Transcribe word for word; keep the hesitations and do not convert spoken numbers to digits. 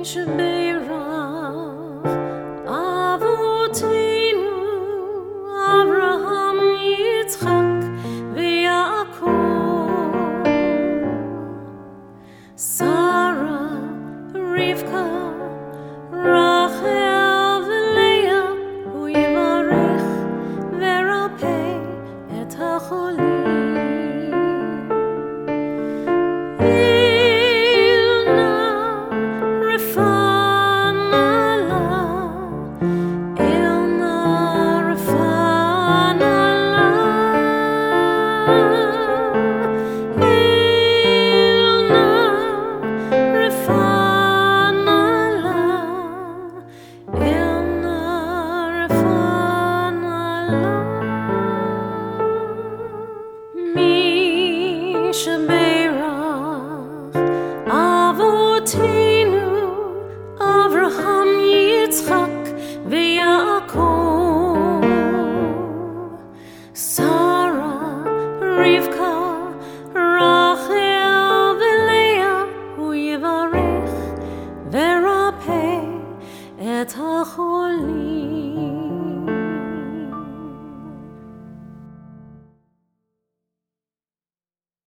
שבירך אבותינו אברהם, יצחק ויעקב, שרה, רבקה, רחל ולאה, הוא יברך ורפא את החולים. שבירך אבותינו אברהם, יצחק ויעקב, שרה, רבקה, רחל ולאה, הוא יברך ורפא את החולים.